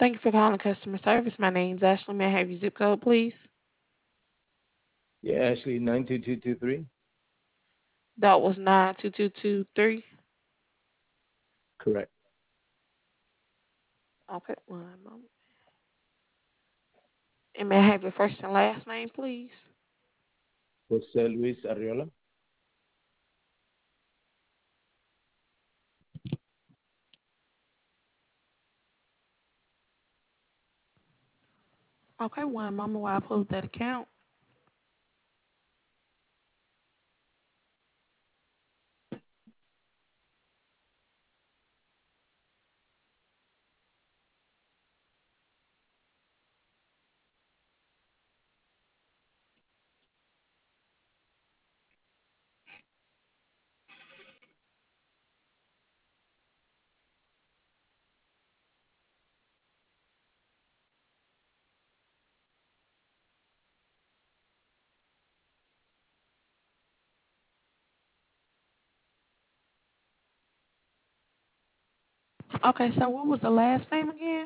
Thank you for calling customer service. My name's Ashley. May I have your zip code, please? Yeah, Ashley, 92223. That was 92223. Correct. Okay, one moment. And may I have your first and last name, please? Jose Luis Arriola. Okay, one moment while I pull up that account. Okay, so what was the last name again?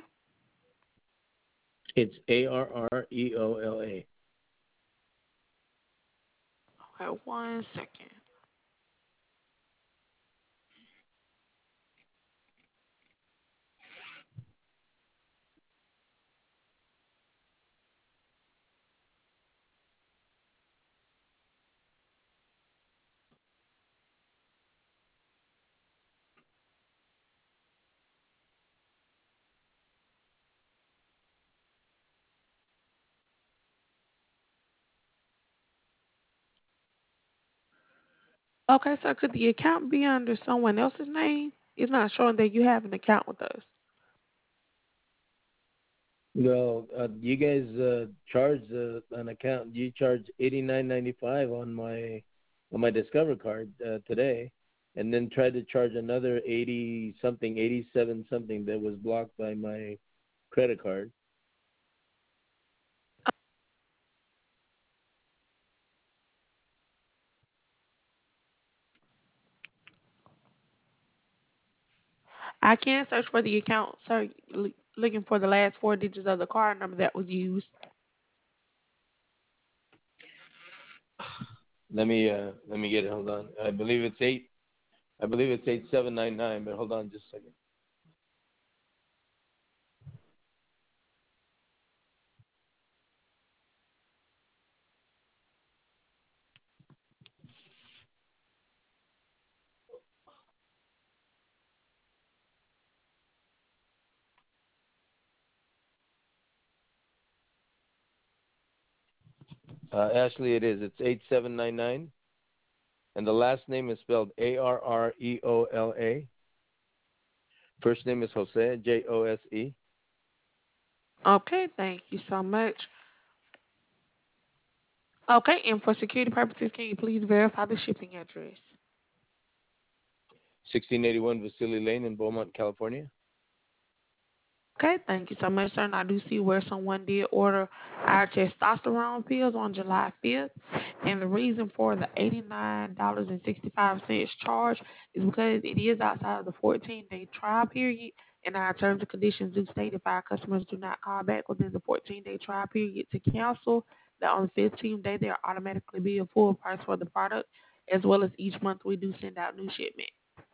It's Arreola. Okay, 1 second. Okay, so could the account be under someone else's name? It's not showing that you have an account with us. Well, you guys charge an account. You charge 89.95 on my Discover card today, and then tried to charge another 80 something, 87 something that was blocked by my credit card. I can search for the account, sir, looking for the last four digits of the card number that was used. Let me get it. Hold on. I believe it's eight. I believe it's 8799. But hold on just a second. Ashley, it is. It's 8799, and the last name is spelled Arreola. First name is Jose, Jose. Okay, thank you so much. Okay, and for security purposes, can you please verify the shipping address? 1681 Vasili Lane in Beaumont, California. Okay, thank you so much, sir. And I do see where someone did order our testosterone pills on July 5th. And the reason for the $89.65 charge is because it is outside of the 14-day trial period. And our terms and conditions do state if our customers do not call back within the 14-day trial period to cancel, that on the 15th day they'll automatically be a full price for the product, as well as each month we do send out new shipment.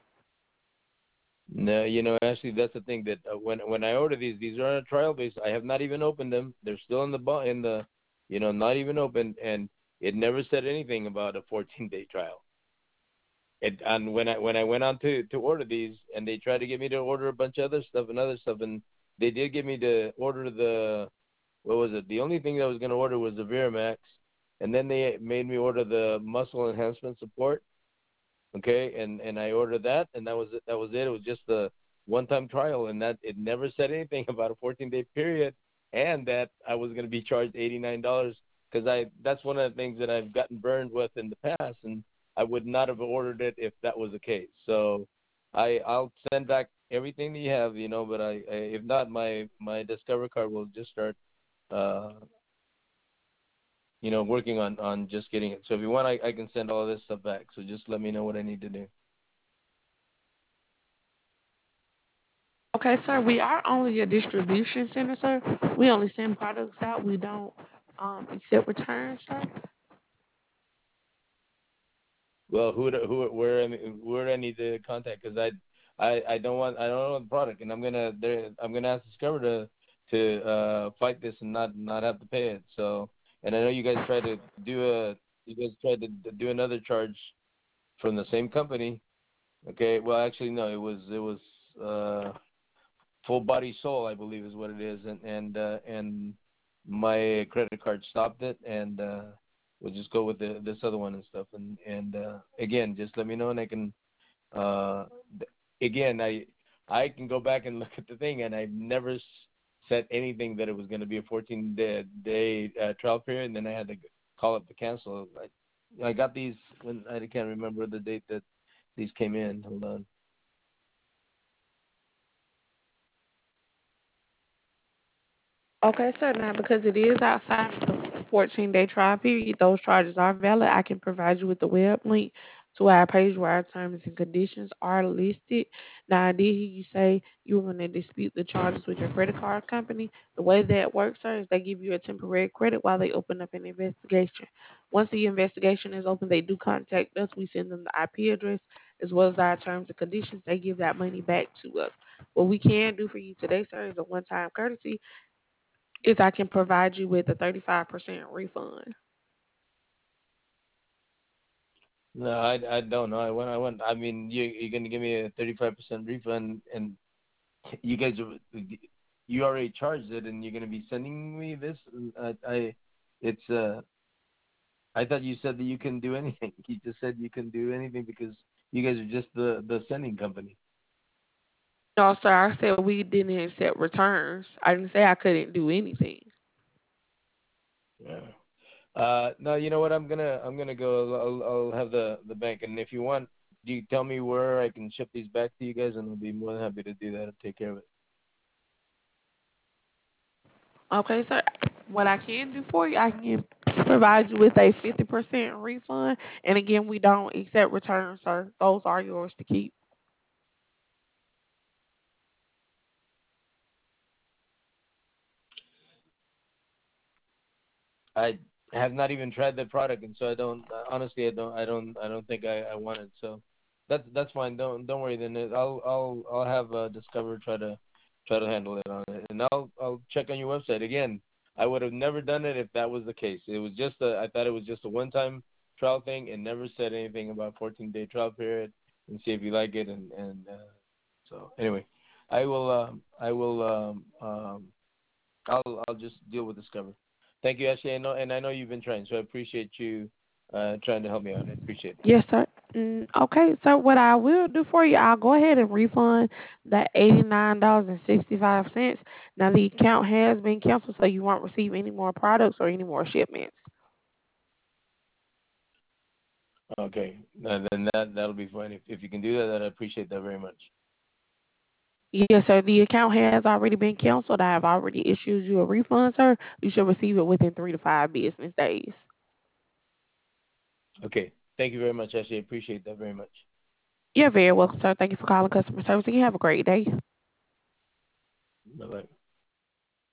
No, Ashley, that's the thing that when I order these are on a trial base. I have not even opened them. They're still in the not even opened, and it never said anything about a 14-day trial. And when I went on to order these, and they tried to get me to order a bunch of other stuff, and they did get me to order the what was it? The only thing that I was going to order was the Viramax, and then they made me order the muscle enhancement support. Okay, and I ordered that, and that was it. That was it. It was just a one-time trial, and that it never said anything about a 14-day period, and that I was going to be charged $89 because I that's one of the things that I've gotten burned with in the past, and I would not have ordered it if that was the case. So I'll send back everything that you have, but if not, my Discover card will just start uh working on just getting it. So if you want, I can send all this stuff back. So just let me know what I need to do. Okay, sir, we are only a distribution center, sir. We only send products out. We don't accept returns, sir. Well, where I need to contact? Because I don't want the product, and I'm gonna ask Discover to fight this and not have to pay it. So, and I know you guys tried to do another charge from the same company. Okay, well actually no, it was uh Full Body Soul, I believe is what it is, and my credit card stopped it, and we'll just go with this other one and stuff. And again, just let me know, and I can uh, again I can go back and look at the thing, and I've never said anything that it was going to be a 14-day trial period, and then I had to call up to cancel. I got these when I can't remember the date that these came in. Hold on. Okay, sir. Now, because it is outside of the 14-day trial period, those charges are valid. I can provide you with the web link to our page where our terms and conditions are listed. Now, I did hear you say you were going to dispute the charges with your credit card company. The way that works, sir, is they give you a temporary credit while they open up an investigation. Once the investigation is open, they do contact us. We send them the IP address as well as our terms and conditions. They give that money back to us. What we can do for you today, sir, is a one-time courtesy is I can provide you with a 35% refund. No, I don't know. I mean, you're gonna give me a 35% refund, and you guys you already charged it, and you're gonna be sending me this. It's I thought you said that you couldn't do anything. You just said you couldn't do anything because you guys are just the sending company. No, sir, I said we didn't accept returns. I didn't say I couldn't do anything. Yeah. No, you know what? I'm gonna go. I'll have the bank, and if you want, you tell me where I can ship these back to you guys, and I'll be more than happy to do that and take care of it. Okay, sir. What I can do for you, I can provide you with a 50% refund. And again, we don't accept returns, sir. Those are yours to keep. I have not even tried the product, and so I don't. Honestly, I don't think I want it. So that's fine. Don't worry. Then I'll have Discover try to handle it on it, and I'll check on your website again. I would have never done it if that was the case. It was just I thought it was just a one time trial thing, and never said anything about 14-day trial period and see if you like it, and so anyway, I will I'll just deal with Discover. Thank you, Ashley. I know you've been trying, so I appreciate you trying to help me out. I appreciate it. Yes, sir. Okay, so what I will do for you, I'll go ahead and refund that $89.65. Now the account has been canceled, so you won't receive any more products or any more shipments. Okay, then that'll be fine. If you can do that, I appreciate that very much. Yes, sir. The account has already been canceled. I have already issued you a refund, sir. You should receive it within 3 to 5 business days. Okay, thank you very much, Ashley. I appreciate that very much. You're very welcome, sir. Thank you for calling customer service. And you have a great day. Bye bye.